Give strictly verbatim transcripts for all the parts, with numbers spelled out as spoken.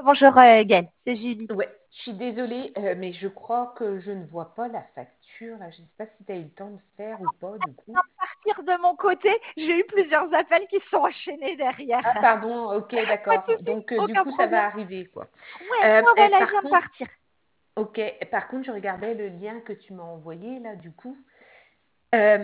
Bonjour euh, Gaëlle, c'est Julie. Ouais, je suis désolée, euh, mais je crois que je ne vois pas la facture là. Je ne sais pas si tu as eu le temps de faire ou pas du coup. À partir de mon côté, j'ai eu plusieurs appels qui se sont enchaînés derrière. Ah pardon, ok, Pas de d'accord. souci, Donc euh, du aucun coup ça va problème. arriver quoi. Ouais, Euh, ouais, ouais, eh, là, je par viens de contre, partir. ok, par contre je regardais le lien que tu m'as envoyé là du coup. Euh,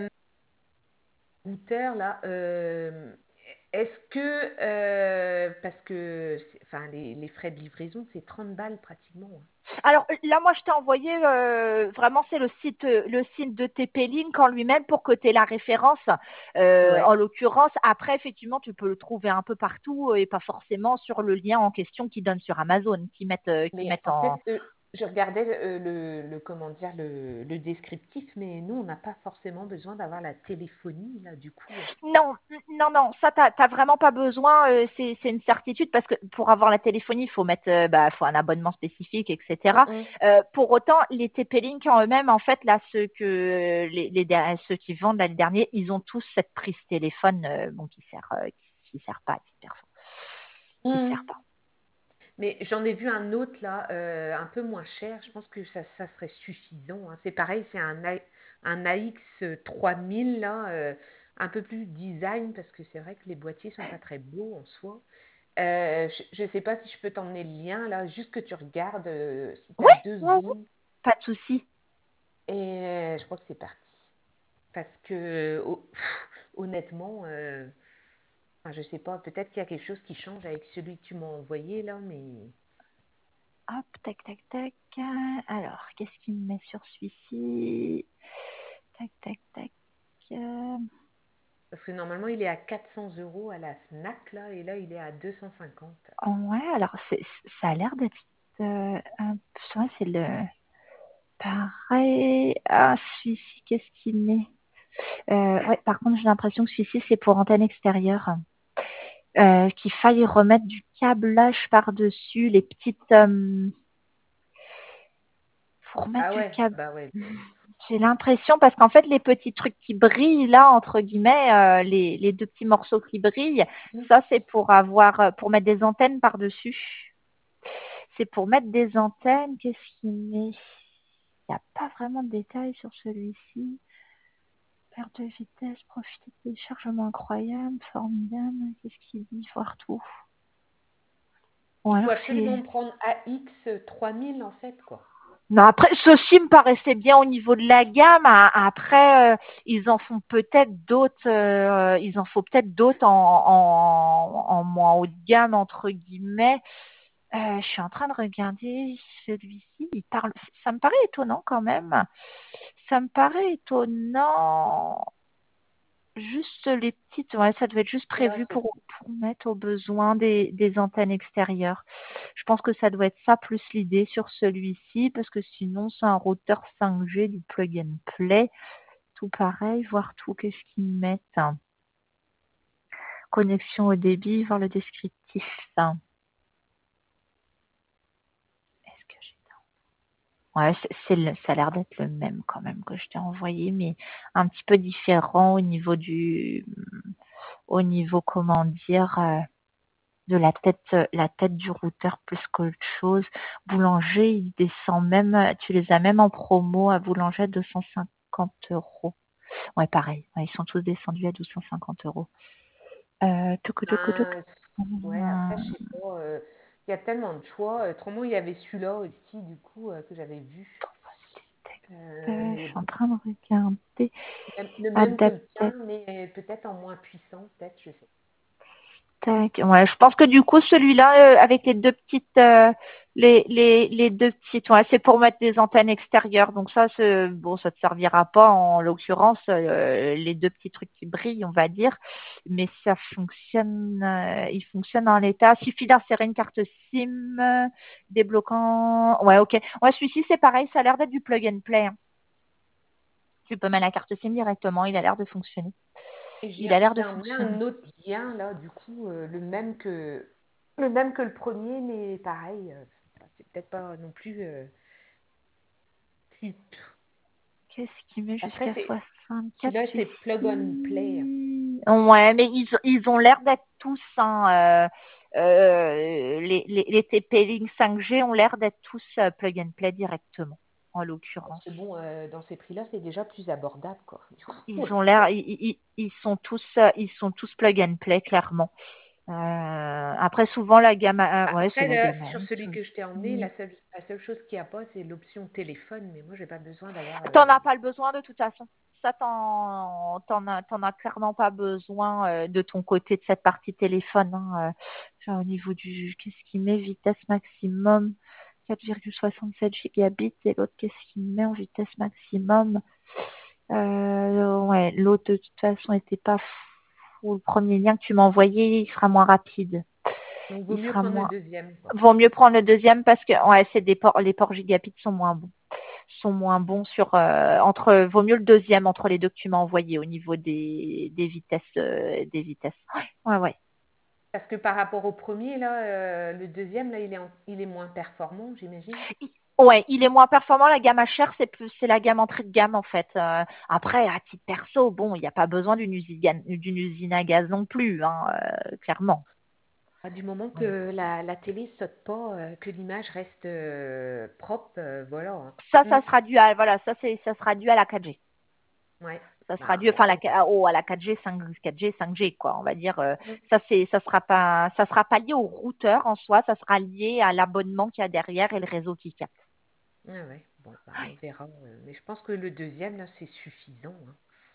routeur là, euh, est-ce que euh, parce que c'est- enfin les, les frais de livraison c'est trente balles pratiquement, hein. Alors là, moi, je t'ai envoyé, euh, vraiment, c'est le site, euh, le site de T P-Link en lui-même pour que tu aies la référence. Euh, en Ouais. l'occurrence, après, effectivement, tu peux le trouver un peu partout et pas forcément sur le lien en question qu'ils donnent sur Amazon, qui mettent, euh, qui Mais mettent en fait, en, euh, je regardais le, euh, le, le- comment dire, le, le descriptif, mais nous, on n'a pas forcément besoin d'avoir la téléphonie, là, du coup. Non, non, non, ça, t'as t'as vraiment pas besoin, euh, c'est c'est une certitude parce que pour avoir la téléphonie, il faut mettre, euh, bah, faut un abonnement spécifique, et cetera. Mm-mm. Euh, pour autant, les T P-Link en eux-mêmes, en fait, là, ceux que les, les der- ceux qui vendent l'année dernière, ils ont tous cette prise téléphone, euh, bon, qui sert, euh, qui, qui sert pas, qui sert, qui sert Mm. pas. Mais j'en ai vu un autre, là, euh, un peu moins cher. Je pense que ça, ça serait suffisant, hein. C'est pareil, c'est un, A- un A X trois mille, là, euh, un peu plus design, parce que c'est vrai que les boîtiers sont pas très beaux en soi. Euh, je ne sais pas si je peux t'emmener le lien, là, juste que tu regardes euh, si tu Oui, as deux oui, oui, secondes. pas de souci. Et euh, je crois que c'est parti. Parce que ho- honnêtement, euh, enfin, je sais pas, peut-être qu'il y a quelque chose qui change avec celui que tu m'as envoyé là, mais Hop, tac, tac, tac. Alors, qu'est-ce qu'il me met sur celui-ci? Tac, tac, tac. Euh, parce que normalement il est à quatre cents euros à la Fnac là, et là il est à deux cent cinquante. Ouais, alors c'est, ça a l'air d'être euh, un peu, ouais, c'est le pareil. Ah, celui-ci, qu'est-ce qu'il met? Euh, ouais, par contre, j'ai l'impression que celui-ci, c'est pour antenne extérieure. Euh, qu'il faille remettre du câblage par-dessus les petites. Euh, faut remettre Ah du ouais, câble. bah ouais. J'ai l'impression parce qu'en fait, les petits trucs qui brillent là, entre guillemets, euh, les, les deux petits morceaux qui brillent, Mm. ça c'est pour avoir, euh, pour mettre des antennes par-dessus. C'est pour mettre des antennes. Qu'est-ce qu'il met? Il n'y a pas vraiment de détails sur celui-ci. Perte de vitesse, profiter de téléchargement incroyable, formidable. Qu'est-ce qu'il dit? Voir tout. Ou Il faut alors c'est. absolument me prendre A X trois mille en fait quoi. Non, après, ceci me paraissait bien au niveau de la gamme. A- Après, euh, ils en font peut-être d'autres. Euh, ils en font peut-être d'autres en, en, en moins haut de gamme entre guillemets. Euh, je suis en train de regarder celui-ci. Il parle. Ça me paraît étonnant quand même. Ça me paraît étonnant. Juste les petites, ouais, ça devait être juste Là prévu c'est pour, pour mettre au besoin des, des antennes extérieures. Je pense que ça doit être ça plus l'idée sur celui-ci, parce que sinon c'est un routeur cinq G du plug and play. Tout pareil, voir tout, qu'est-ce qu'ils mettent. Hein. Connexion au débit, voir le descriptif. Hein. Est-ce que j'ai... Ouais, c'est, c'est le- ça a l'air d'être le même quand même que je t'ai envoyé, mais un petit peu différent au niveau du, au niveau, comment dire, euh, de la tête, euh, la tête du routeur plus qu'autre chose. Boulanger, il descend même, euh, tu les as même en promo à Boulanger à deux cent cinquante euros. Ouais, pareil. Ouais, ils sont tous descendus à douze cent cinquante euros. Euh, tuc, tuc, tuc. ben, ouais, après je sais pas, euh, il y a tellement de choix. Euh, Autrement il y avait celui-là aussi du coup euh, que j'avais vu. Euh, Je mais suis en bon, train de regarder. même- le même que le Adaptatif. tien, mais peut-être en moins puissant, peut-être, je sais. Tac. Ouais, je pense que du coup, celui-là, euh, avec les deux petites, euh, les, les, les deux petites, ouais, c'est pour mettre des antennes extérieures. Donc ça, c'est, bon, ça te servira pas en l'occurrence, euh, les deux petits trucs qui brillent, on va dire. Mais ça fonctionne, euh, il fonctionne en l'état. Suffit d'insérer une carte SIM, euh, débloquant. Ouais, ok. Ouais, celui-ci, c'est pareil, ça a l'air d'être du plug and play. Hein. Tu peux mettre la carte SIM directement, il a l'air de fonctionner. Et j'ai Il a l'air de j'ai emmené fonctionner. un autre lien là, du coup, euh, le même que le même que le premier, mais pareil, euh, c'est peut-être pas non plus. euh, plus- Qu'est-ce qui met Après, jusqu'à c'est soixante-quatre celui-là, c'est plug and play, hein. celui-ci? Ouais, mais ils, ils ont l'air d'être tous, hein, euh, les, les, les T P-Link cinq G ont l'air d'être tous euh, plug and play directement, en Parce l'occurrence. que bon, euh, dans ces prix-là, c'est déjà plus abordable, quoi. Du coup, Ils ont l'air, ils, ils, ils sont tous, euh, ils sont tous plug and play clairement. Euh, après, souvent la gamme, A- ouais, c'est après, la là, gamme sur A X. celui que je t'ai emmené, Mm. la seule, la seule chose qu'il n'y a pas, c'est l'option téléphone. Mais moi, j'ai pas besoin d'avoir. T'en euh, as pas le besoin de toute façon. Ça, t'en, t'en as, t'en as clairement pas besoin euh, de ton côté de cette partie téléphone. Hein, euh. Enfin, au niveau du, qu'est-ce qu'il met, vitesse maximum, quatre virgule soixante-sept gigabits, et l'autre, qu'est-ce qu'il met en vitesse maximum? Euh, ouais, l'autre de toute façon était pas fou. Le premier lien que tu m'as envoyé, il sera moins rapide. Donc, vaut Il mieux sera prendre le moins. deuxième, quoi. Vaut mieux prendre le deuxième parce que ouais, c'est des ports, les ports gigabits sont moins bons. Sont moins bons sur euh, entre. Vaut mieux le deuxième entre les deux que tu m'as envoyé au niveau des des vitesses euh, des vitesses. Ouais, ouais, ouais. Parce que par rapport au premier, là, euh, le deuxième, là, il est, en- il est moins performant, j'imagine. Il- Ouais, il est moins performant. La gamme H R, c'est plus, c'est la gamme entrée de gamme en fait. Euh, après, à titre perso, bon, il n'y a pas besoin d'une usine, d'une usine à gaz non plus, hein, euh, clairement. Ah, du moment Ouais. que la, la télé saute pas, euh, que l'image reste euh, propre, euh, voilà, hein. Ça, Mm. ça sera dû à, voilà, ça c'est, ça sera dû à la quatre G. Ouais. Ça sera Ben, dû, enfin, la, oh, à la quatre G, cinq, quatre G, cinq G, quoi. On va dire, euh, mm. ça c'est, ça sera pas, ça sera pas lié au routeur en soi, ça sera lié à l'abonnement qu'il y a derrière et le réseau qui capte. Ah ouais, bon, bah, on Ouais. verra. euh, Mais je pense que le deuxième, là, c'est suffisant, hein.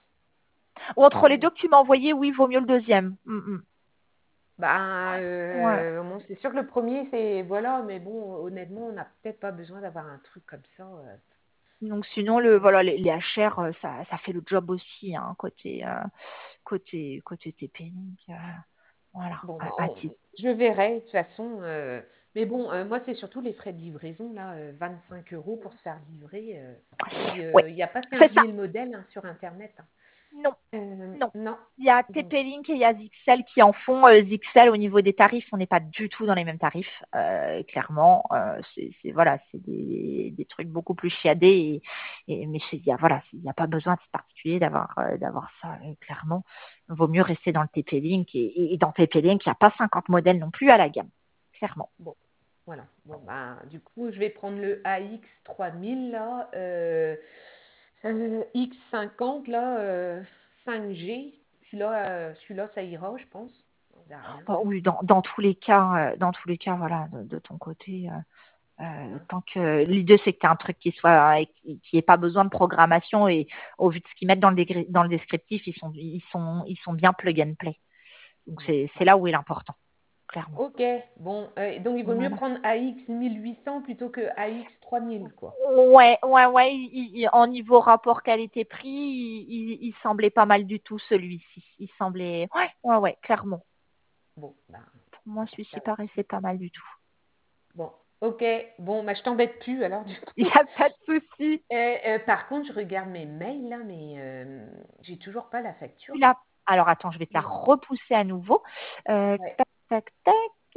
Ou entre les Franchement. deux que tu m'as envoyé, oui, vaut mieux le deuxième. Mm, mm. Bah, Ouais. euh, bon, c'est sûr que le premier, c'est voilà, mais bon, honnêtement, on n'a peut-être pas besoin d'avoir un truc comme ça. euh. Donc sinon, le, voilà, les, les H R, euh, ça, ça fait le job aussi, hein, côté, euh, côté, côté T P-Link. euh, voilà, Bon, bah, à, à on- titre. je verrai de toute façon. euh, Mais bon, euh, moi, c'est surtout les frais de livraison, là, euh, vingt-cinq euros pour se faire livrer. euh. Puis, Ouais, euh, il n'y a pas c'est quinze ça. mille modèles hein, sur Internet, hein. Non. Euh, Non. non. Il y a Donc, T P-Link et il y a Zixel qui en font. Euh, Zixel, au niveau des tarifs, on n'est pas du tout dans les mêmes tarifs, euh, clairement. Euh, c'est, c'est- voilà, c'est des, des trucs beaucoup plus chiadés. Et, et- mais c'est- il y a, voilà, il n'y a pas besoin de particulier d'avoir, euh, d'avoir ça, euh, clairement. Il vaut mieux rester dans le T P-Link. Et, et- et dans T P-Link, il n'y a pas cinquante modèles non plus à la gamme, clairement. bon, voilà. Bon, bah, du coup, je vais prendre le A X trois mille, là. euh, euh, X cinquante, là, euh, cinq G. Celui-là, euh, celui-là, ça ira, je pense. On verra bien. Oh, oui, dans, dans tous les cas, euh, dans tous les cas, voilà, de, de ton côté. euh, Euh, Hein. tant que l'idée c'est que tu as un truc qui soit qui n'ait pas besoin de programmation et au vu de ce qu'ils mettent dans le, dégri- dans le descriptif, ils sont ils sont ils sont bien plug and play. Donc Bon, c'est c'est bah. là où est l'important, clairement. Ok, bon, euh, donc il vaut mieux Voilà. prendre A X mille huit cents plutôt que A X trois mille, quoi. Ouais, ouais, ouais. il- il- en niveau rapport qualité-prix, il, il, il semblait pas mal du tout celui-ci. Il semblait, ouais, ouais, ouais, clairement. Bon, bah, Pour moi, dans ce celui-ci cas-là. paraissait pas mal du tout. Bon, ok, bon, bah, je t'embête plus alors du Il coup. n'y a pas de souci. Euh, euh, par contre, je regarde mes mails là, mais euh, j'ai toujours pas la facture. Tu l'as- Alors attends, je vais te la Non. repousser à nouveau. Euh, Ouais. tac, tac, tac.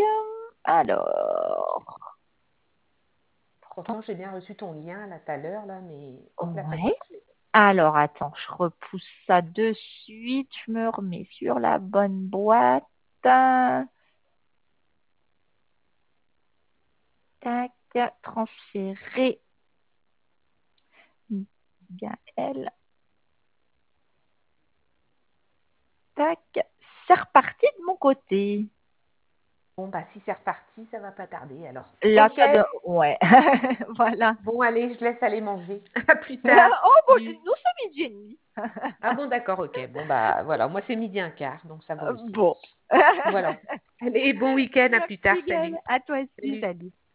Alors, pourtant, Pourtant, j'ai bien reçu ton lien là tout à l'heure là, mais la ouais. facture, je l'ai Alors, attends, je repousse ça de suite. Je me remets sur la bonne boîte. Tac, transférer. Gaël. Tac. C'est reparti de mon côté. Bon, bah, si c'est reparti, ça va pas tarder alors. Là, Ok, ça de... Ouais. Voilà. bon, allez, je laisse aller manger. À plus tard. Oh, bon, Salut. nous sommes midi et demi. Ah bon, d'accord, ok. Bon, bah, voilà, moi c'est midi un quart, donc ça va Euh, aussi. Bon. Voilà. Allez, bon week-end, à plus tard, Merci, Gaël. salut. À toi aussi. Salut. Salut.